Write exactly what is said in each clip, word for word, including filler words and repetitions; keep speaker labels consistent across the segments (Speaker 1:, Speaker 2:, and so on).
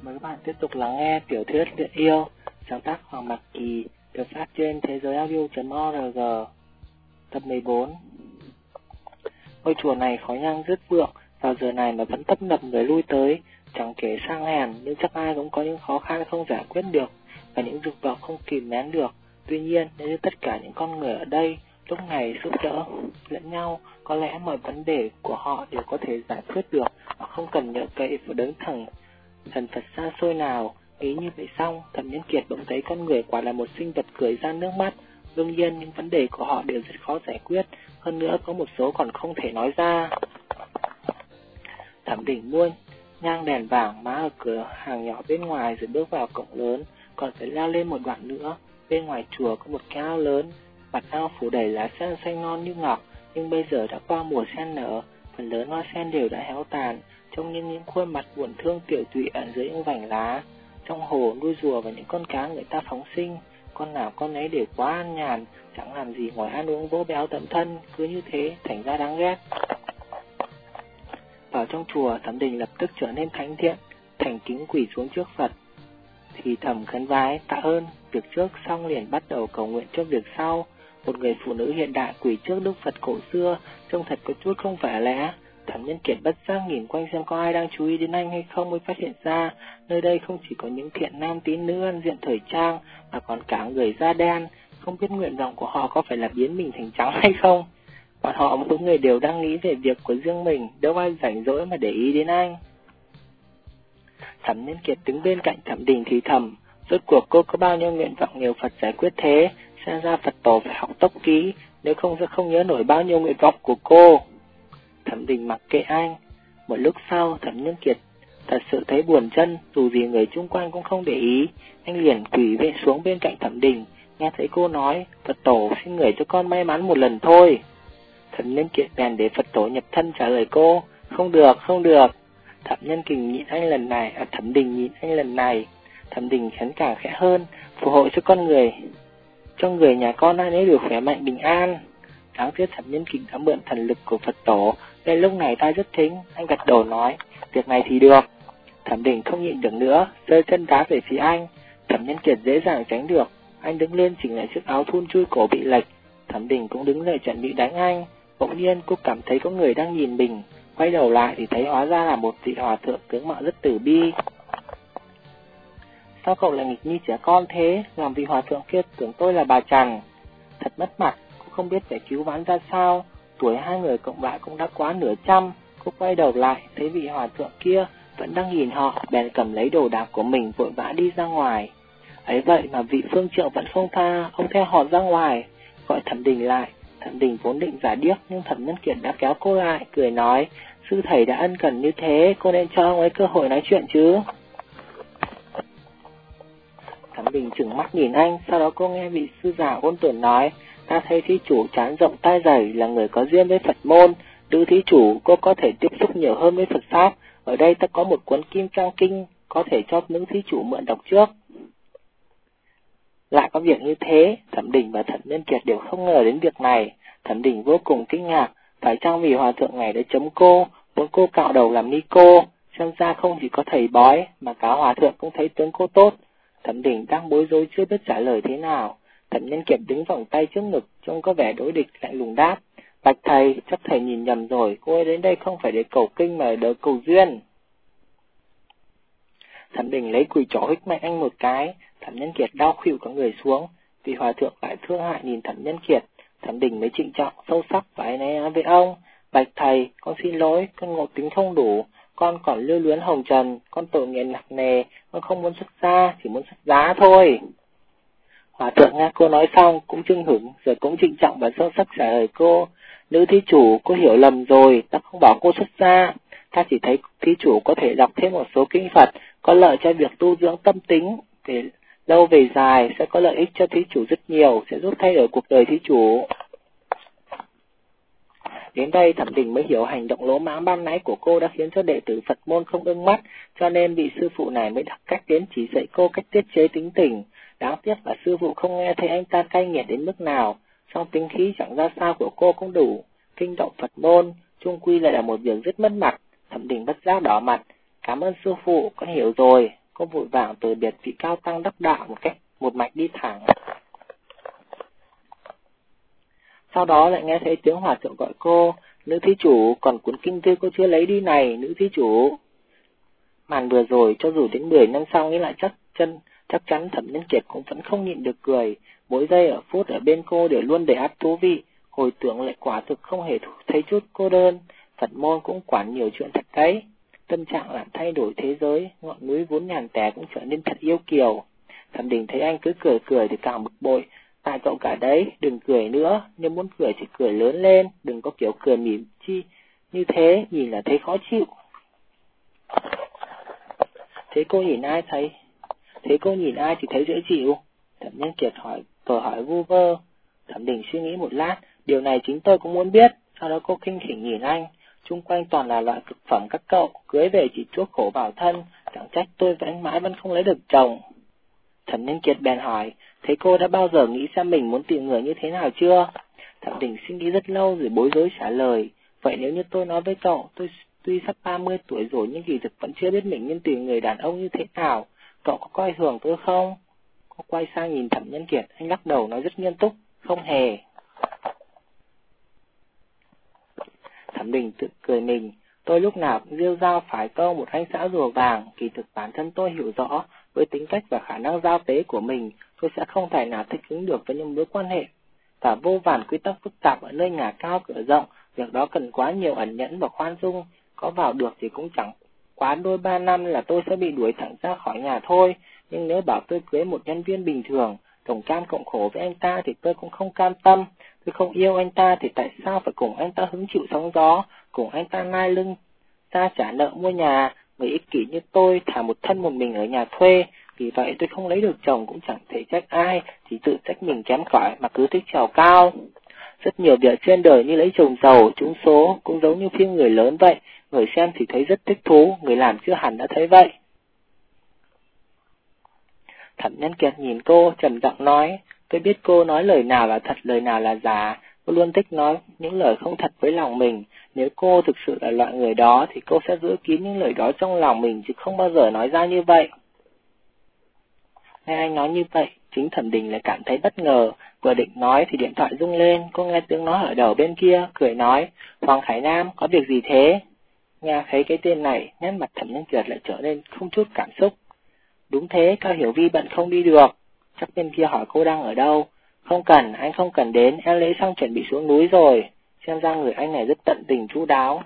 Speaker 1: Mời các bạn tiếp tục lắng nghe tiểu thuyết Luyện Yêu, sáng tác Hoàng Mạc Kỳ, được phát trên thế giới audio chấm org. Tập mười bốn. Ngôi chùa này khói nhang rất vượng, vào giờ này mà vẫn tấp nập người lui tới, chẳng kể sang hèn, nhưng chắc ai cũng có những khó khăn không giải quyết được, và những dục vọng không kìm nén được. Tuy nhiên, nếu như tất cả những con người ở đây lúc này giúp đỡ lẫn nhau, có lẽ mọi vấn đề của họ đều có thể giải quyết được, mà không cần nhờ cậy vào đấng thần thần Phật xa xôi nào. Nghĩ như vậy xong, Thẩm Nhân Kiệt bỗng thấy con người quả là một sinh vật cười ra nước mắt. Đương nhiên, những vấn đề của họ đều rất khó giải quyết, hơn nữa có một số còn không thể nói ra. Thẩm Đình mua nhang đèn vàng má ở cửa hàng nhỏ bên ngoài rồi bước vào cổng lớn, còn phải leo lên một đoạn nữa. Bên ngoài chùa có một cái ao lớn, mặt ao phủ đầy lá sen xanh non như ngọc, nhưng bây giờ đã qua mùa sen nở, phần lớn hoa sen đều đã héo tàn, trông như những khuôn mặt buồn thương tiểu tụy ẩn dưới những vành lá. Trong hồ nuôi rùa và những con cá người ta phóng sinh, con nào con ấy đều quá an nhàn, chẳng làm gì ngoài ăn uống vỗ béo tận thân, cứ như thế thành ra đáng ghét. Vào trong chùa, Thẩm Đình lập tức trở nên thánh thiện, thành kính quỳ xuống trước Phật, thì thầm khấn vái tạ ơn. Việc trước xong liền bắt đầu cầu nguyện cho việc sau. Một người phụ nữ hiện đại quỳ trước Đức Phật cổ xưa, trông thật có chút không phải lẽ. Thẩm Nhân Kiệt bất giác nhìn quanh xem có ai đang chú ý đến anh hay không, mới phát hiện ra nơi đây không chỉ có những thiện nam tín nữ ăn diện thời trang, mà còn cả người da đen. Không biết nguyện vọng của họ có phải là biến mình thành trắng hay không. Bọn họ mỗi người đều đang nghĩ về việc của riêng mình, đâu ai rảnh rỗi mà để ý đến anh. Thẩm Nhân Kiệt đứng bên cạnh Thẩm Đình thì thầm, rốt cuộc cô có bao nhiêu nguyện vọng nhờ Phật giải quyết thế? Xem ra Phật tổ phải học tốc ký, nếu không sẽ không nhớ nổi bao nhiêu nguyện vọng của cô. Thẩm Đình mặc kệ anh. Một lúc sau, Thẩm Nhân Kiệt thật sự thấy buồn chân, dù gì người chung quanh cũng không để ý. Anh liền quỳ về xuống bên cạnh Thẩm Đình, nghe thấy cô nói, Phật tổ xin người cho con may mắn một lần thôi. Thẩm Nhân Kiệt bèn để Phật tổ nhập thân trả lời cô, không được, không được. Thẩm Nhân Kình nhịn anh lần này, à, Thẩm Đình nhịn anh lần này. Thẩm Đình khấn càng khẽ hơn, phù hộ cho con người, cho người nhà con ai nấy được khỏe mạnh bình an. Đáng tiếc Thẩm Nhân Kình đã mượn thần lực của Phật tổ, nên lúc này ta rất thính. Anh gật đầu nói, việc này thì được. Thẩm Đình không nhịn được nữa, giơ chân đá về phía anh. Thẩm Nhân Kiệt dễ dàng tránh được, anh đứng lên chỉnh lại chiếc áo thun chui cổ bị lệch. Thẩm Đình cũng đứng dậy chuẩn bị đánh anh. Bỗng nhiên cô cảm thấy có người đang nhìn mình, quay đầu lại thì thấy hóa ra là một vị hòa thượng tướng mạo rất tử bi. Sao cậu lại nghịch như trẻ con thế? Làm vị hòa thượng kia tưởng tôi là bà Trần. Thật mất mặt, cô không biết phải cứu vãn ra sao. Tuổi hai người cộng lại cũng đã quá nửa trăm. Cô quay đầu lại thấy vị hòa thượng kia vẫn đang nhìn họ, bèn cầm lấy đồ đạc của mình vội vã đi ra ngoài. Ấy vậy mà vị phương trượng vẫn không tha, ông theo họ ra ngoài, gọi Thẩm Đình lại. Thẩm Đình vốn định giả điếc, nhưng Thẩm Nhân Kiệt đã kéo cô lại, cười nói, sư thầy đã ân cần như thế, cô nên cho ông ấy cơ hội nói chuyện chứ. Thẩm Đình trừng mắt nhìn anh, sau đó cô nghe vị sư già ôn tồn nói, ta thấy thí chủ trán rộng tai dày, là người có duyên với Phật môn. Nữ thí chủ, cô có thể tiếp xúc nhiều hơn với Phật pháp. Ở đây ta có một cuốn Kim Cang Kinh, có thể cho nữ thí chủ mượn đọc trước. Lại có việc như thế, Thẩm Đình và Thẩm Nhân Kiệt đều không ngờ đến việc này. Thẩm Đình vô cùng kinh ngạc, phải chăng vì hòa thượng này đã chấm cô, muốn cô cạo đầu làm ni cô. Xem ra không chỉ có thầy bói, mà cả hòa thượng cũng thấy tướng cô tốt. Thẩm Đình đang bối rối chưa biết trả lời thế nào. Thẩm Nhân Kiệt đứng vòng tay trước ngực, trông có vẻ đối địch, lạnh lùng đáp, bạch thầy, chắc thầy nhìn nhầm rồi, cô ấy đến đây không phải để cầu kinh mà để cầu duyên. Thẩm Đình lấy cùi chỏ hích mạnh anh một cái. Thẩm Nhân Kiệt đau khuỵu cả người xuống. Vì hòa thượng lại thương hại nhìn Thẩm Nhân Kiệt, Thẩm Đình mới trịnh trọng sâu sắc và ấy nói với ông, bạch thầy, con xin lỗi, con ngộ tính không đủ, con còn lưu luyến hồng trần, con tội nghiệp nặng nề, con không muốn xuất gia, chỉ muốn xuất giá thôi. Hòa thượng nghe cô nói xong cũng chưng hửng, rồi cũng trịnh trọng và sâu sắc trả lời cô, nữ thí chủ, cô hiểu lầm rồi, ta không bảo cô xuất gia, ta chỉ thấy thí chủ có thể đọc thêm một số kinh Phật, có lợi cho việc tu dưỡng tâm tính, về lâu về dài sẽ có lợi ích cho thí chủ rất nhiều, sẽ giúp thay đổi cuộc đời thí chủ. Đến đây Thẩm Đình mới hiểu hành động lỗ mãng ban nãy của cô đã khiến cho đệ tử Phật môn không ưng mắt, cho nên vị sư phụ này mới đặt cách đến chỉ dạy cô cách tiết chế tính tình. Đáng tiếc là sư phụ không nghe thấy anh ta cay nghiệt đến mức nào, song tính khí chẳng ra sao của cô cũng đủ. Kinh động Phật môn, chung quy lại là một việc rất mất mặt. Thẩm Đình bất giác đỏ mặt, cảm ơn sư phụ, con hiểu rồi. Cô vội vàng từ biệt vị cao tăng đắc đạo một cách một mạch đi thẳng. Sau đó lại nghe thấy tiếng hòa thượng gọi cô, nữ thí chủ, còn cuốn kinh thư cô chưa lấy đi này, nữ thí chủ. Màn vừa rồi, cho dù đến mười năm sau nghĩ lại chắc chân, chắc chắn Thẩm Nhân Kiệt cũng vẫn không nhịn được cười. Mỗi giây ở phút ở bên cô đều luôn đầy áp thú vị, hồi tưởng lại quả thực không hề thấy chút cô đơn. Phật môn cũng quản nhiều chuyện thật đấy. Tâm trạng làm thay đổi thế giới, ngọn núi vốn nhàn tẻ cũng trở nên thật yêu kiều. Thẩm Đình thấy anh cứ cười cười thì càng bực bội. Tại cậu cả đấy, đừng cười nữa, nếu muốn cười thì cười lớn lên, đừng có kiểu cười mỉm chi. Như thế, nhìn là thấy khó chịu. Thế cô nhìn ai thấy? Thế cô nhìn ai thì thấy dễ chịu? Thẩm Nhân Kiệt hỏi, vờ hỏi vu vơ. Thẩm Đình suy nghĩ một lát, điều này chính tôi cũng muốn biết. Sau đó cô khinh khỉnh nhìn anh, chung quanh toàn là loại cực phẩm các cậu, cưới về chỉ chuốc khổ vào thân, chẳng trách tôi và anh mãi vẫn không lấy được chồng. Thẩm Nhân Kiệt bèn hỏi, thế cô đã bao giờ nghĩ xem mình muốn tìm người như thế nào chưa? Thẩm Đình suy nghĩ rất lâu rồi bối rối trả lời, vậy nếu như tôi nói với cậu, tôi tuy sắp ba mươi tuổi rồi nhưng kỳ thực vẫn chưa biết mình nên tìm người đàn ông như thế nào, cậu có coi thường tôi không? Cô quay sang nhìn Thẩm Nhân Kiệt, anh lắc đầu nói rất nghiêm túc, không hề. Thẩm Đình tự cười mình, tôi lúc nào cũng rêu rao phải câu một anh xã rùa vàng, kỳ thực bản thân tôi hiểu rõ, với tính cách và khả năng giao tế của mình, tôi sẽ không thể nào thích ứng được với những mối quan hệ. Và vô vàn quy tắc phức tạp ở nơi nhà cao cửa rộng, việc đó cần quá nhiều ẩn nhẫn và khoan dung, có vào được thì cũng chẳng quá đôi ba năm là tôi sẽ bị đuổi thẳng ra khỏi nhà thôi, nhưng nếu bảo tôi cưới một nhân viên bình thường, đồng cam cộng khổ với anh ta thì tôi cũng không cam tâm. Tôi không yêu anh ta thì tại sao phải cùng anh ta hứng chịu sóng gió, cùng anh ta nai lưng ta trả nợ mua nhà, người ích kỷ như tôi thả một thân một mình ở nhà thuê, vì vậy tôi không lấy được chồng cũng chẳng thể trách ai, chỉ tự trách mình kém cỏi mà cứ thích trèo cao. Rất nhiều việc trên đời như lấy chồng giàu, trúng số, cũng giống như phim người lớn vậy, người xem thì thấy rất thích thú, người làm chưa hẳn đã thấy vậy. Thẩm Nhân Kiệt nhìn cô, trầm giọng nói, tôi biết cô nói lời nào là thật, lời nào là giả, cô luôn thích nói những lời không thật với lòng mình. Nếu cô thực sự là loại người đó, thì cô sẽ giữ kín những lời đó trong lòng mình, chứ không bao giờ nói ra như vậy. Nghe anh nói như vậy, chính Thẩm Đình lại cảm thấy bất ngờ, vừa định nói thì điện thoại rung lên, cô nghe tiếng nói ở đầu bên kia, cười nói, Hoàng Khải Nam, có việc gì thế? Nghe thấy cái tên này, nét mặt Thẩm Nhân Kiệt lại trở nên không chút cảm xúc. Đúng thế, Cao Hiểu Vi bận không đi được. Chắc bên kia hỏi cô đang ở đâu. Không cần, anh không cần đến, em lấy xong chuẩn bị xuống núi rồi. Xem ra người anh này rất tận tình chu đáo.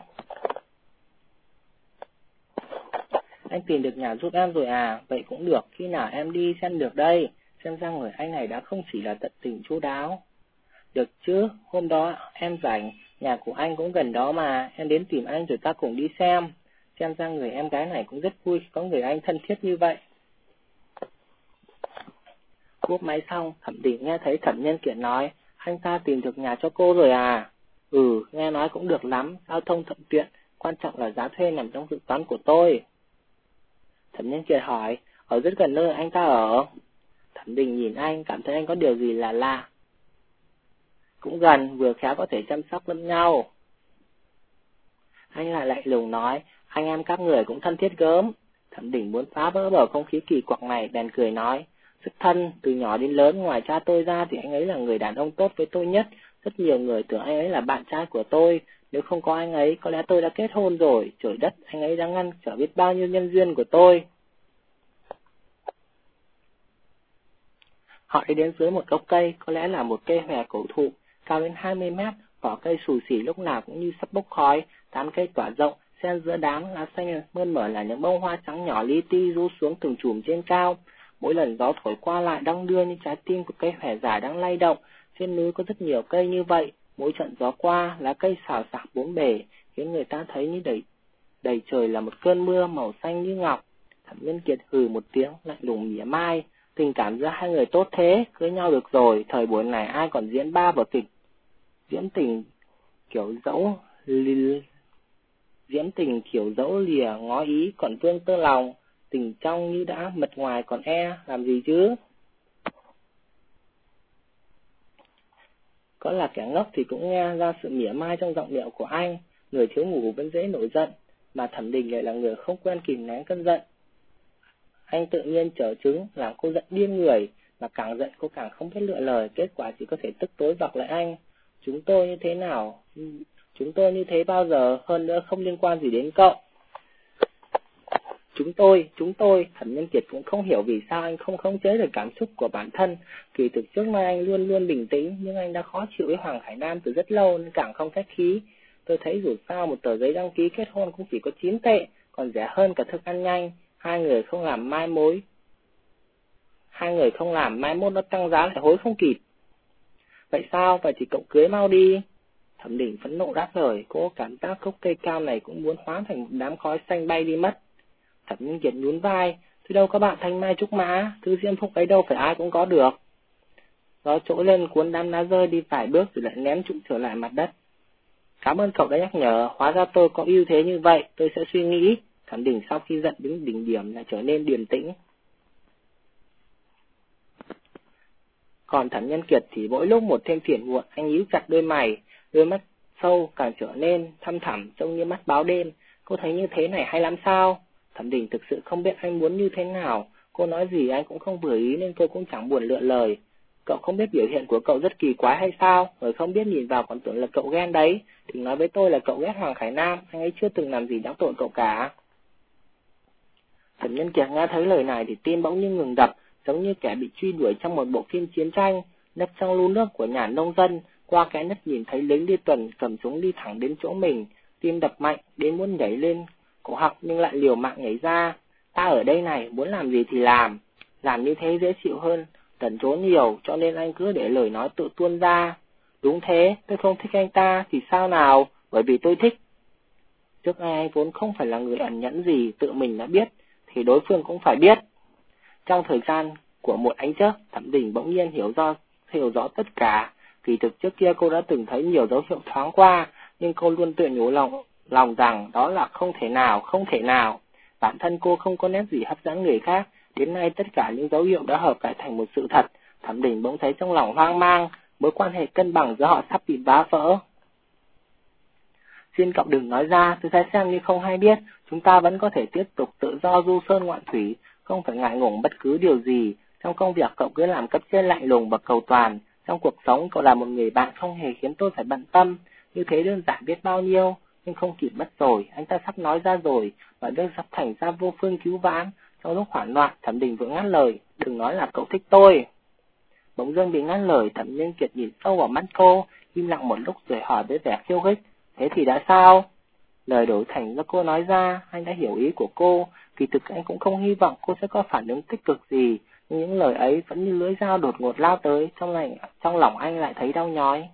Speaker 1: Anh tìm được nhà giúp em rồi à, vậy cũng được, khi nào em đi xem được đây. Xem ra người anh này đã không chỉ là tận tình chu đáo. Được chứ, hôm đó em rảnh, nhà của anh cũng gần đó mà, em đến tìm anh rồi ta cùng đi xem. Xem ra người em gái này cũng rất vui có người anh thân thiết như vậy. Cúp máy xong, Thẩm Đình nghe thấy Thẩm Nhân Kiệt nói, anh ta tìm được nhà cho cô rồi à? Ừ, nghe nói cũng được lắm, giao thông thuận tiện, quan trọng là giá thuê nằm trong dự toán của tôi. Thẩm Nhân Kiệt hỏi, ở rất gần nơi anh ta ở. Thẩm Đình nhìn anh, cảm thấy anh có điều gì là lạ. Cũng gần, vừa khéo có thể chăm sóc lẫn nhau. Anh lại lạnh lùng nói, anh em các người cũng thân thiết gớm. Thẩm Đình muốn phá vỡ bầu không khí kỳ quặc này, bèn cười nói, rất thân, từ nhỏ đến lớn ngoài cha tôi ra thì anh ấy là người đàn ông tốt với tôi nhất. Rất nhiều người tưởng anh ấy là bạn trai của tôi, nếu không có anh ấy có lẽ tôi đã kết hôn rồi. Trời đất, anh ấy đã ngăn trở biết bao nhiêu nhân duyên của tôi. Họ đi đến dưới một gốc cây, có lẽ là một cây hòe cổ thụ, cao đến hai mươi mét, vỏ cây xù xì lúc nào cũng như sắp bốc khói, tán cây tỏa rộng, xen giữa đám lá xanh mơn mởn là những bông hoa trắng nhỏ li ti rũ xuống từng chùm trên cao. Mỗi lần gió thổi qua lại đong đưa như trái tim của cây hòe dài đang lay động. Trên núi có rất nhiều cây như vậy, mỗi trận gió qua, lá cây xào xạc bốn bề, khiến người ta thấy như đầy đầy trời là một cơn mưa màu xanh như ngọc. Thẩm Nhân Kiệt hừ một tiếng, lạnh lùng mỉa mai. Tình cảm giữa hai người tốt thế, cưới nhau được rồi, thời buổi này ai còn diễn ba vở kịch. Diễn tình kiểu dẫu li... Diễn tình kiểu dẫu lìa ngó ý còn vương tơ lòng, tình trong như đã mật ngoài còn e, làm gì chứ? Có là kẻ ngốc thì cũng nghe ra sự mỉa mai trong giọng điệu của anh, người thiếu ngủ vẫn dễ nổi giận, mà Thẩm Đình lại là người không quen kìm nén cơn giận. Anh tự nhiên trở chứng, làm cô giận điên người, mà càng giận cô càng không biết lựa lời, kết quả chỉ có thể tức tối vọc lại anh. Chúng tôi như thế nào? Chúng tôi như thế bao giờ, hơn nữa không liên quan gì đến cậu. Chúng tôi, chúng tôi, Thẩm Nhân Kiệt cũng không hiểu vì sao anh không khống chế được cảm xúc của bản thân. Kỳ thực trước nay anh luôn luôn bình tĩnh, nhưng anh đã khó chịu với Hoàng Khải Nam từ rất lâu nên càng không khách khí. Tôi thấy dù sao một tờ giấy đăng ký kết hôn cũng chỉ có chín tệ, còn rẻ hơn cả thức ăn nhanh. Hai người không làm mai mối. Hai người không làm mai mốt nó tăng giá lại hối không kịp. Vậy sao? Vậy thì cậu cưới mau đi. Thẩm Đình phẫn nộ đáp lời, cô cảm giác gốc cây cao này cũng muốn hóa thành một đám khói xanh bay đi mất. Thẩm Nhân Kiệt nhún vai, tôi đâu có bạn thanh mai trúc mã, thứ diễm phúc ấy đâu phải ai cũng có được. Gió trỗi lên cuốn đám lá rơi đi vài bước rồi lại ném chúng trở lại mặt đất. Cảm ơn cậu đã nhắc nhở, hóa ra tôi có ưu thế như vậy, tôi sẽ suy nghĩ. Thẩm Đình sau khi giận đến đỉnh điểm lại trở nên điềm tĩnh. Còn Thẩm Nhân Kiệt thì mỗi lúc một thêm phiền muộn, anh nhíu chặt đôi mày, đôi mắt sâu càng trở nên thăm thẳm trông như mắt báo đêm. Cô thấy như thế này hay lắm sao? Thẩm Đình thực sự không biết anh muốn như thế nào, cô nói gì anh cũng không vừa ý nên cô cũng chẳng buồn lựa lời. Cậu không biết biểu hiện của cậu rất kỳ quái hay sao? Người không biết nhìn vào còn tưởng là cậu ghen đấy. Đừng nói với tôi là cậu ghét Hoàng Khải Nam, anh ấy chưa từng làm gì đáng tội cậu cả. Thẩm Nhân Kiệt nghe thấy lời này thì tim bỗng như ngừng đập, giống như kẻ bị truy đuổi trong một bộ phim chiến tranh. Nấp trong lu nước của nhà nông dân, qua cái nấc nhìn thấy lính đi tuần cầm súng đi thẳng đến chỗ mình, tim đập mạnh đến muốn nhảy lên cổ họng nhưng lại liều mạng nhảy ra. Ta ở đây này, muốn làm gì thì làm, làm như thế dễ chịu hơn lẩn trốn nhiều, cho nên anh cứ để lời nói tự tuôn ra. Đúng thế, tôi không thích anh ta thì sao nào, bởi vì tôi thích. Trước ai anh vốn không phải là người ẩn nhẫn gì, tự mình đã biết thì đối phương cũng phải biết. Trong thời gian của một ánh chớp, Thẩm Đình bỗng nhiên hiểu rõ hiểu rõ tất cả. Kỳ thực trước kia cô đã từng thấy nhiều dấu hiệu thoáng qua, nhưng cô luôn tự nhủ lòng lòng rằng đó là không thể nào, không thể nào. Bản thân cô không có nét gì hấp dẫn người khác, đến nay tất cả những dấu hiệu đã hợp lại thành một sự thật. Thẩm Đình bỗng thấy trong lòng hoang mang, mối quan hệ cân bằng giữa họ sắp bị phá vỡ. Xin cậu đừng nói ra, tôi sẽ xem như không hay biết, chúng ta vẫn có thể tiếp tục tự do du sơn ngoạn thủy, không phải ngại ngùng bất cứ điều gì. Trong công việc cậu cứ làm cấp trên lạnh lùng và cầu toàn, trong cuộc sống cậu là một người bạn không hề khiến tôi phải bận tâm, như thế đơn giản biết bao nhiêu, nhưng không kịp mất rồi, anh ta sắp nói ra rồi, và đây sắp thành ra vô phương cứu vãn. Trong lúc hoảng loạn, Thẩm Đình vừa ngắt lời, đừng nói là cậu thích tôi. Bỗng dưng bị ngắt lời, Thẩm Nhân Kiệt nhìn sâu vào mắt cô, im lặng một lúc rồi hỏi với vẻ khiêu khích, thế thì đã sao? Lời đổi thành do cô nói ra, anh đã hiểu ý của cô, kỳ thực anh cũng không hy vọng cô sẽ có phản ứng tích cực gì, nhưng những lời ấy vẫn như lưỡi dao đột ngột lao tới, trong, này, trong lòng anh lại thấy đau nhói.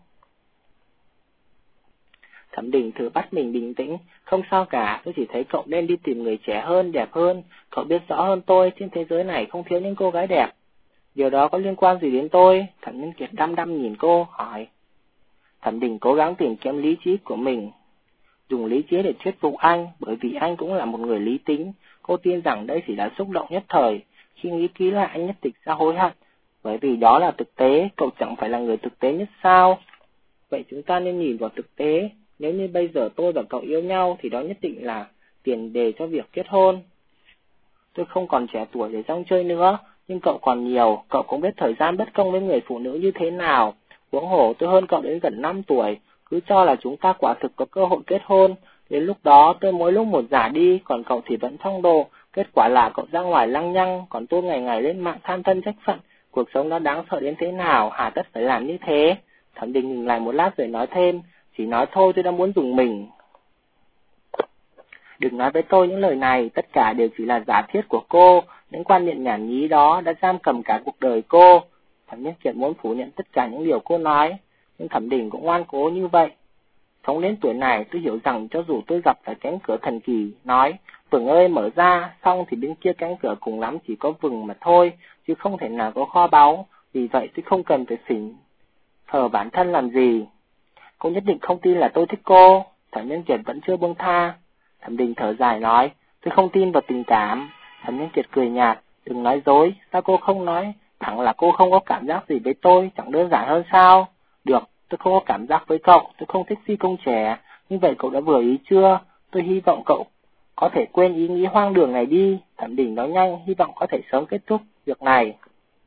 Speaker 1: Thẩm Đình thử bắt mình bình tĩnh, không sao cả, tôi chỉ thấy cậu nên đi tìm người trẻ hơn, đẹp hơn, cậu biết rõ hơn tôi, trên thế giới này không thiếu những cô gái đẹp. Điều đó có liên quan gì đến tôi? Thẩm Nhân Kiệt đăm đăm nhìn cô, hỏi. Thẩm Đình cố gắng tìm kiếm lý trí của mình, dùng lý trí để thuyết phục anh, bởi vì anh cũng là một người lý tính. Cô tin rằng đây chỉ là xúc động nhất thời, khi nghĩ kỹ lại anh nhất định sẽ hối hận, bởi vì đó là thực tế, cậu chẳng phải là người thực tế nhất sao? Vậy chúng ta nên nhìn vào thực tế, nếu như bây giờ tôi và cậu yêu nhau thì đó nhất định là tiền đề cho việc kết hôn. Tôi không còn trẻ tuổi để rong chơi nữa, nhưng cậu còn nhiều, cậu cũng biết thời gian bất công với người phụ nữ như thế nào. Huống hồ tôi hơn cậu đến gần năm tuổi, cứ cho là chúng ta quả thực có cơ hội kết hôn. Đến lúc đó tôi mỗi lúc một giả đi, còn cậu thì vẫn phong độ. Kết quả là cậu ra ngoài lăng nhăng, còn tôi ngày ngày lên mạng than thân trách phận. Cuộc sống nó đáng sợ đến thế nào, hà tất phải làm như thế? Thẩm Đình ngừng lại một lát rồi nói thêm, chỉ nói thôi tôi đã muốn dùng mình. Đừng nói với tôi những lời này, tất cả đều chỉ là giả thiết của cô, những quan niệm nhảm nhí đó đã giam cầm cả cuộc đời cô. Thẩm Nhân Kiệt muốn phủ nhận tất cả những điều cô nói, nhưng Thẩm Đình cũng ngoan cố như vậy. Sống đến tuổi này tôi hiểu rằng cho dù tôi gặp phải cánh cửa thần kỳ, nói, vừng ơi mở ra, xong thì bên kia cánh cửa cùng lắm chỉ có vừng mà thôi, chứ không thể nào có kho báu, vì vậy tôi không cần phải xỉn thờ bản thân làm gì. Cô nhất định không tin là tôi thích cô. Thẩm Nhân Kiệt vẫn chưa buông tha. Thẩm Đình thở dài nói, tôi không tin vào tình cảm. Thẩm Nhân Kiệt cười nhạt, đừng nói dối, sao cô không nói thẳng là cô không có cảm giác gì với tôi, chẳng đơn giản hơn sao? Được, tôi không có cảm giác với cậu, tôi không thích phi công trẻ, như vậy cậu đã vừa ý chưa? Tôi hy vọng cậu có thể quên ý nghĩ hoang đường này đi. Thẩm Đình nói nhanh, hy vọng có thể sớm kết thúc việc này.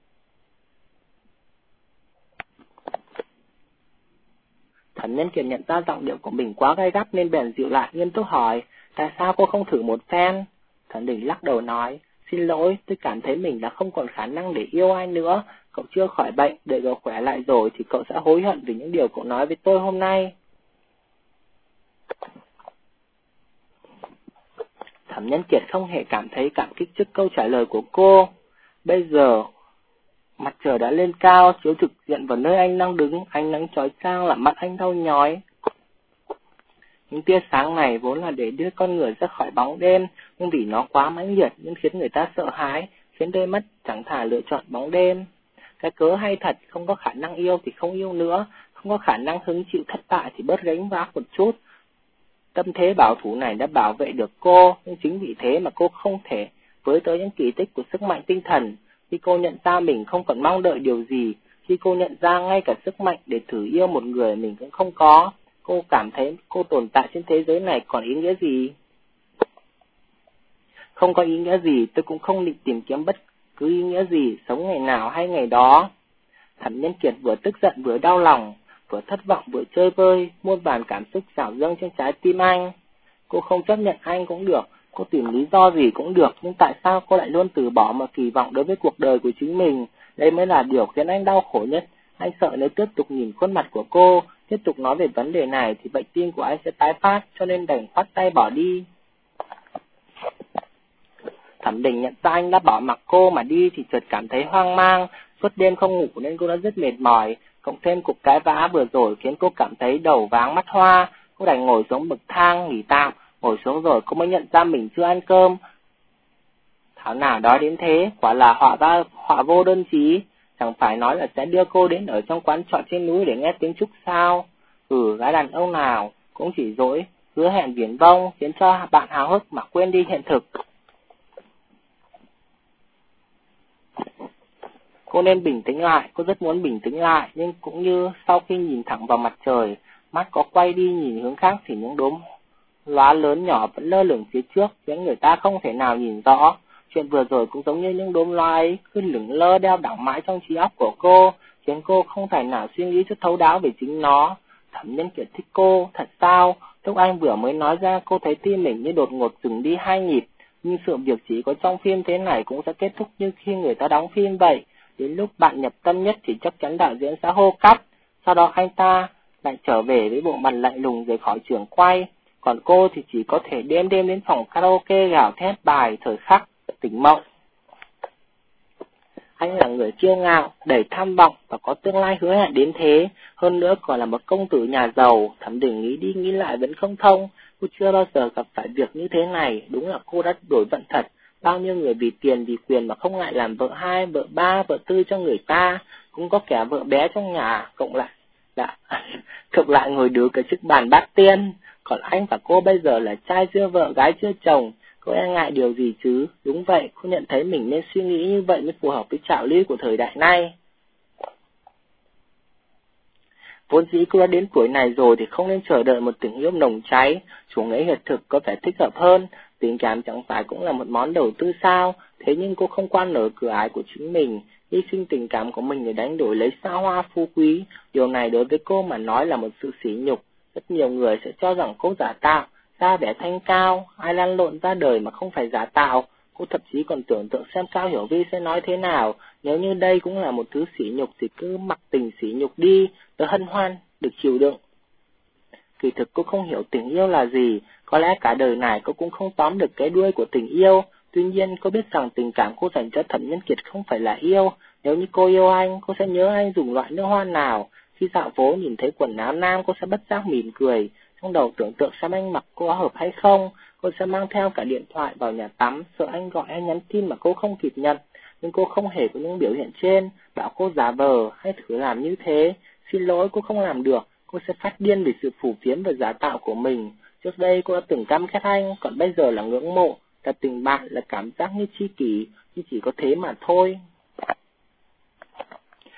Speaker 1: Thẩm Nhân Kiệt nhận ra giọng điệu của mình quá gay gắt nên bèn dịu lại, nghiêm túc hỏi, tại sao cô không thử một phen? Thẩm Đình lắc đầu nói, xin lỗi, tôi cảm thấy mình đã không còn khả năng để yêu ai nữa. Cậu chưa khỏi bệnh, đợi cậu khỏe lại rồi thì cậu sẽ hối hận vì những điều cậu nói với tôi hôm nay. Thẩm Nhân Kiệt không hề cảm thấy cảm kích trước câu trả lời của cô. Bây giờ, mặt trời đã lên cao, chiếu trực diện vào nơi anh đang đứng, ánh nắng chói chang làm mắt anh đau nhói. Những tia sáng này vốn là để đưa con người ra khỏi bóng đêm, nhưng vì nó quá mãnh liệt nên khiến người ta sợ hãi, khiến đôi mắt chẳng thà lựa chọn bóng đêm. Cái cớ hay thật, không có khả năng yêu thì không yêu nữa, không có khả năng hứng chịu thất bại thì bớt gánh vác một chút. Tâm thế bảo thủ này đã bảo vệ được cô, nhưng chính vì thế mà cô không thể với tới những kỳ tích của sức mạnh tinh thần. Khi cô nhận ra mình không còn mong đợi điều gì, khi cô nhận ra ngay cả sức mạnh để thử yêu một người mình cũng không có, cô cảm thấy cô tồn tại trên thế giới này còn ý nghĩa gì? Không có ý nghĩa gì, tôi cũng không định tìm kiếm bất cứ ý nghĩa gì, sống ngày nào hay ngày đó. Thẩm Nhân Kiệt vừa tức giận vừa đau lòng, vừa thất vọng vừa chơi vơi, muôn vàn cảm xúc trào dâng trên trái tim anh. Cô không chấp nhận anh cũng được, cô tìm lý do gì cũng được, nhưng tại sao cô lại luôn từ bỏ mà kỳ vọng đối với cuộc đời của chính mình? Đây mới là điều khiến anh đau khổ nhất. Anh sợ nếu tiếp tục nhìn khuôn mặt của cô, tiếp tục nói về vấn đề này thì bệnh tim của anh sẽ tái phát, cho nên đành khoát tay bỏ đi. Thẩm Đình nhận ra anh đã bỏ mặc cô mà đi thì chợt cảm thấy hoang mang. Suốt đêm không ngủ nên cô đã rất mệt mỏi, cộng thêm cuộc cãi vã vừa rồi khiến cô cảm thấy đầu váng mắt hoa. Cô đành ngồi xuống bậc thang nghỉ tạm. Ngồi xuống rồi cô mới nhận ra mình chưa ăn cơm. Thảo nào đói đến thế, quả là họa ra họa vô đơn chí. Chẳng phải nói là sẽ đưa cô đến ở trong quán trọ trên núi để nghe tiếng trúc sao? Ừ, gái đàn ông nào cũng chỉ dỗi, hứa hẹn viển vông khiến cho bạn háo hức mà quên đi hiện thực. Cô nên bình tĩnh lại, cô rất muốn bình tĩnh lại, nhưng cũng như sau khi nhìn thẳng vào mặt trời, mắt có quay đi nhìn hướng khác thì những đốm lóa lớn nhỏ vẫn lơ lửng phía trước, khiến người ta không thể nào nhìn rõ. Chuyện vừa rồi cũng giống như những đốm lóa ấy, cứ lửng lơ đeo đẳng mãi trong trí óc của cô, khiến cô không thể nào suy nghĩ cho thấu đáo về chính nó. Thẩm Nhân Kiệt thích cô, thật sao? Lúc anh vừa mới nói ra, cô thấy tim mình như đột ngột dừng đi hai nhịp, nhưng sự việc chỉ có trong phim thế này cũng sẽ kết thúc như khi người ta đóng phim vậy. Đến lúc bạn nhập tâm nhất thì chắc chắn đạo diễn sẽ hô cắt, sau đó anh ta lại trở về với bộ mặt lạnh lùng rời khỏi trường quay, còn cô thì chỉ có thể đêm đêm đến phòng karaoke gào thét bài thời khắc tỉnh mộng. Anh là người kiêu ngạo, đầy tham vọng và có tương lai hứa hẹn đến thế, hơn nữa còn là một công tử nhà giàu. Thẩm Đình nghĩ đi nghĩ lại vẫn không thông, cô chưa bao giờ gặp phải việc như thế này, đúng là cô đã đổi vận thật. Bao nhiêu người vì tiền vì quyền mà không ngại làm vợ hai, vợ ba, vợ tư cho người ta, cũng có kẻ vợ bé trong nhà, cộng lại đã, cộng lại ngồi đứa cái chiếc bàn bát tiên. Còn anh và cô bây giờ là trai chưa vợ, gái chưa chồng, cô e ngại điều gì chứ? Đúng vậy, cô nhận thấy mình nên suy nghĩ như vậy mới phù hợp với trào lưu của thời đại nay. Vốn dĩ cô đã đến tuổi này rồi thì không nên chờ đợi một tình yêu nồng cháy, chủ nghĩa hiện thực có vẻ thích hợp hơn. Tình cảm chẳng phải cũng là một món đầu tư sao? Thế nhưng cô không quan nở cửa ái của chính mình, hy sinh tình cảm của mình để đánh đổi lấy xa hoa phú quý. Điều này đối với cô mà nói là một sự sỉ nhục. Rất nhiều người sẽ cho rằng cô giả tạo, ra vẻ thanh cao, ai lăn lộn ra đời mà không phải giả tạo. Cô thậm chí còn tưởng tượng xem Cao Hiểu Vi sẽ nói thế nào. Nếu như đây cũng là một thứ sỉ nhục thì cứ mặc tình sỉ nhục đi, tớ hân hoan, được chịu đựng. Kỳ thực cô không hiểu tình yêu là gì, có lẽ cả đời này cô cũng không tóm được cái đuôi của tình yêu. Tuy nhiên cô biết rằng tình cảm cô dành cho Thẩm Nhân Kiệt không phải là yêu. Nếu như cô yêu anh, cô sẽ nhớ anh dùng loại nước hoa nào. Khi dạo phố nhìn thấy quần áo nam, cô sẽ bất giác mỉm cười, trong đầu tưởng tượng xem anh mặc có hợp hay không. Cô sẽ mang theo cả điện thoại vào nhà tắm, sợ anh gọi hay nhắn tin mà cô không kịp nhận. Nhưng cô không hề có những biểu hiện trên, bảo cô giả vờ hay thử làm như thế. Xin lỗi, cô không làm được, cô sẽ phát điên vì sự phù phiếm và giả tạo của mình. Trước đây cô đã từng căm ghét anh, còn bây giờ là ngưỡng mộ, là tình bạn, là cảm giác như tri kỷ, nhưng chỉ có thế mà thôi.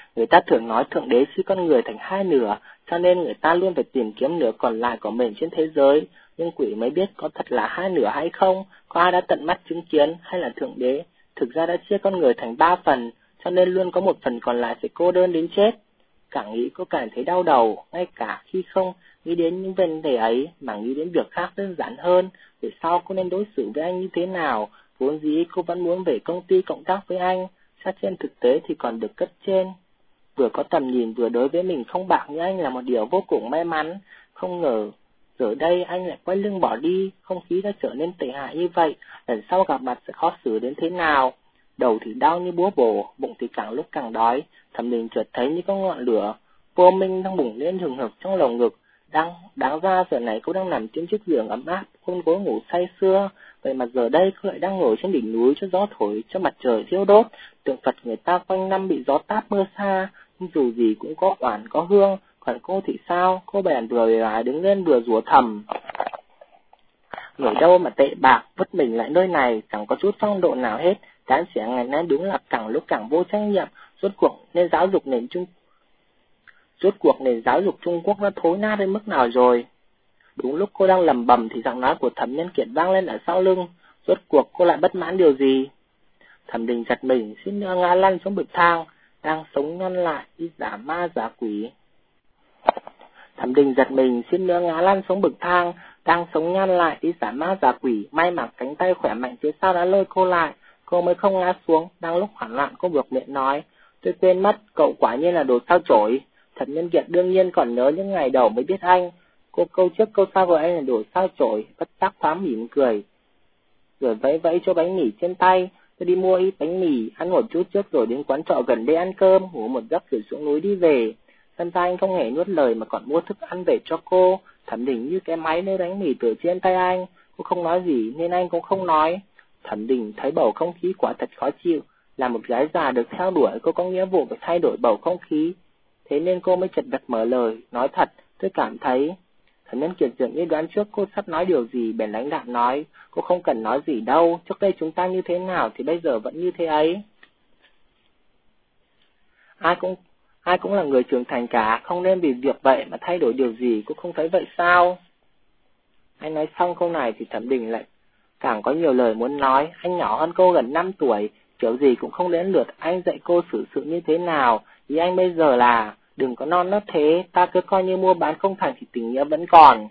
Speaker 1: Người ta thường nói Thượng Đế chia con người thành hai nửa, cho nên người ta luôn phải tìm kiếm nửa còn lại của mình trên thế giới. Nhưng quỷ mới biết có thật là hai nửa hay không, có ai đã tận mắt chứng kiến, hay là Thượng Đế thực ra đã chia con người thành ba phần, cho nên luôn có một phần còn lại sẽ cô đơn đến chết. Càng nghĩ cô càng thấy đau đầu, ngay cả khi không nghĩ đến những vấn đề ấy, mà nghĩ đến việc khác đơn giản hơn, về sau cô nên đối xử với anh như thế nào. Vốn dĩ cô vẫn muốn về công ty cộng tác với anh, sát trên thực tế thì còn được cấp trên vừa có tầm nhìn vừa đối với mình không bạc như anh là một điều vô cùng may mắn. Không ngờ giờ đây anh lại quay lưng bỏ đi, không khí đã trở nên tệ hại như vậy, lần sau gặp mặt sẽ khó xử đến thế nào. Đầu thì đau như búa bổ, bụng thì càng lúc càng đói. Thẩm Đình chợt thấy như có ngọn lửa vô minh đang bùng lên hừng hực trong lồng ngực. Đang đáng ra giờ này cô đang nằm trên chiếc giường ấm áp, hôn gối ngủ say sưa. Vậy mà giờ đây cô lại đang ngồi trên đỉnh núi cho gió thổi, cho mặt trời thiêu đốt. Tượng Phật người ta quanh năm bị gió táp mưa xa, nhưng dù gì cũng có oản có hương. Còn cô thì sao? Cô bèn vừa lại đứng lên vừa rủa thầm: người đâu mà tệ bạc, vứt mình lại nơi này, chẳng có chút phong độ nào hết. Đám trẻ ngày nay đúng là càng lúc càng vô trách nhiệm. Rốt cuộc nên giáo dục nền Trung Rốt cuộc nền giáo dục Trung Quốc đã thối nát đến mức nào rồi? Đúng lúc cô đang lầm bầm thì giọng nói của Thẩm Nhân Kiệt vang lên ở sau lưng. Rốt cuộc cô lại bất mãn điều gì? Thẩm Đình giật mình, suýt nữa ngã lăn xuống bậc thang. Đang sống nhăn lại đi giả ma giả quỷ. Thẩm Đình giật mình, suýt nữa ngã lăn xuống bậc thang. Đang sống nhăn lại đi giả ma giả quỷ. May mà cánh tay khỏe mạnh phía sau đã lôi cô lại, cô mới không ngã xuống. Đang lúc hoảng loạn cô buộc miệng nói: tôi quên mất, cậu quả nhiên là đồ sao chổi. Thẩm Nhân Kiệt đương nhiên còn nhớ những ngày đầu mới biết anh. Cô câu trước câu sau với anh là đồ sao chổi, bất giác thoáng mỉm cười, rồi vẫy vẫy cho bánh mì trên tay. Tôi đi mua ít bánh mì, ăn một chút trước rồi đến quán trọ gần đây ăn cơm, ngủ một giấc rồi xuống núi đi về. Thân ta anh không hề nuốt lời mà còn mua thức ăn về cho cô. Thẩm Đình như cái máy nấu bánh mì từ trên tay anh. Cô không nói gì nên anh cũng không nói. Thẩm Đình thấy bầu không khí quả thật khó chịu. Là một gái già được theo đuổi, cô có nghĩa vụ phải thay đổi bầu không khí. Thế nên cô mới chật vật mở lời: nói thật, tôi cảm thấy... Thẩm Nhân Kiệt dường như đoán trước cô sắp nói điều gì, bèn lãnh đạm nói: cô không cần nói gì đâu, trước đây chúng ta như thế nào thì bây giờ vẫn như thế ấy. Ai cũng ai cũng là người trưởng thành cả, không nên vì việc vậy mà thay đổi điều gì, cô không thấy vậy sao? Anh nói xong câu này thì Thẩm Đình lại càng có nhiều lời muốn nói. Anh nhỏ hơn cô gần năm tuổi, kiểu gì cũng không đến lượt anh dạy cô xử sự như thế nào. Ý anh bây giờ là đừng có non nớt thế, ta cứ coi như mua bán không thành thì tình nghĩa vẫn còn.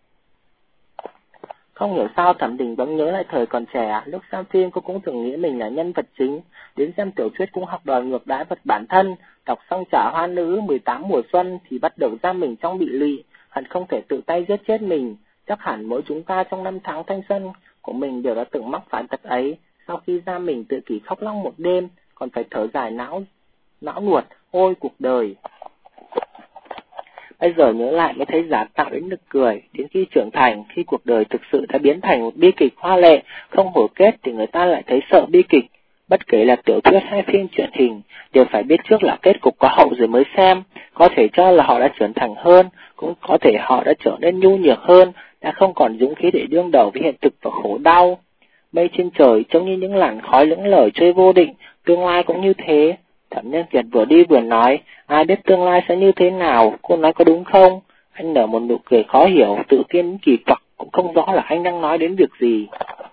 Speaker 1: Không hiểu sao Thẩm Đình bỗng nhớ lại thời còn trẻ, lúc xem phim cô cũng từng nghĩ mình là nhân vật chính, đến xem tiểu thuyết cũng học đòi ngược đãi vật bản thân, đọc xong Trả Hoa Nữ mười tám mùa xuân thì bắt đầu ra mình trong bị lụy, hẳn không thể tự tay giết chết mình. Chắc hẳn mỗi chúng ta trong năm tháng thanh xuân của mình đều đã từng mắc phải tật ấy, sau khi ra mình tự kỷ khóc lóc một đêm, còn phải thở dài não não nuột, ôi cuộc đời. Bây giờ nhớ lại mới thấy giả tạo đến nực cười. Đến khi trưởng thành, khi cuộc đời thực sự đã biến thành một bi kịch hoa lệ, không hồi kết thì người ta lại thấy sợ bi kịch. Bất kể là tiểu thuyết hay phim truyền hình, đều phải biết trước là kết cục có hậu rồi mới xem. Có thể cho là họ đã trưởng thành hơn, cũng có thể họ đã trở nên nhu nhược hơn, đã không còn dũng khí để đương đầu với hiện thực và khổ đau. Mây trên trời trông như những làn khói lững lờ trôi vô định, tương lai cũng như thế. Thẩm Nhân Kiệt vừa đi vừa nói: ai biết tương lai sẽ như thế nào, cô nói có đúng không? Anh nở một nụ cười khó hiểu, tự tiên kỳ quặc, cũng không rõ là anh đang nói đến việc gì.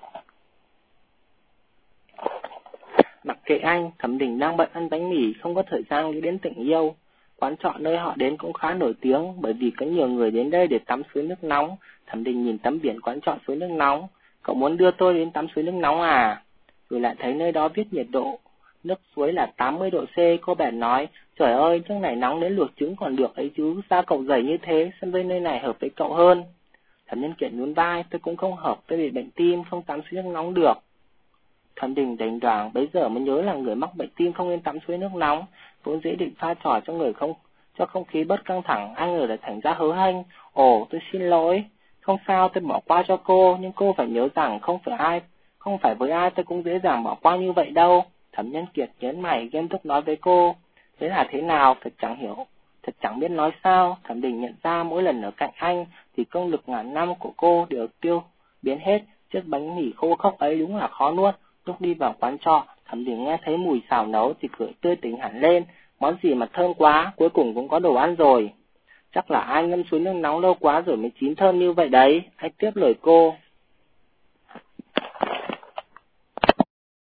Speaker 1: Mặc kệ anh, Thẩm Đình đang bận ăn bánh mì, không có thời gian nghĩ đến tình yêu. Quán trọ nơi họ đến cũng khá nổi tiếng, bởi vì có nhiều người đến đây để tắm suối nước nóng. Thẩm Đình nhìn tấm biển quán trọ suối nước nóng: cậu muốn đưa tôi đến tắm suối nước nóng à? Rồi lại thấy nơi đó viết nhiệt độ nước suối là tám mươi độ C, cô bèn nói: trời ơi, nước này nóng đến luộc trứng còn được ấy chứ, sao cậu gầy như thế, sân với nơi này hợp với cậu hơn. Thẩm Nhân Kiệt nhún vai: tôi cũng không hợp, tôi bị bệnh tim, không tắm suối nước nóng được. Thẩm Đình đánh đoàng, bấy giờ mới nhớ là người mắc bệnh tim không nên tắm suối nước nóng, vốn dễ định pha trò cho người không cho không khí bớt căng thẳng, ai ngờ lại thành ra hớ hênh. Ồ, tôi xin lỗi, không sao, tôi bỏ qua cho cô, nhưng cô phải nhớ rằng không phải ai, không phải với ai tôi cũng dễ dàng bỏ qua như vậy đâu. Thẩm Nhân Kiệt nhớn mày nghiêm túc nói với cô: thế là thế nào, thật chẳng hiểu, thật chẳng biết nói sao. Thẩm Đình nhận ra mỗi lần ở cạnh anh thì công lực ngàn năm của cô đều tiêu biến hết, chiếc bánh mì khô khốc ấy đúng là khó nuốt. Lúc đi vào quán trọ, Thẩm Đình nghe thấy mùi xào nấu thì cười tươi tỉnh hẳn lên, Món gì mà thơm quá, cuối cùng cũng có đồ ăn rồi. Chắc là ai ngâm suối nước nóng lâu quá rồi mới chín thơm như vậy đấy, anh tiếp lời cô.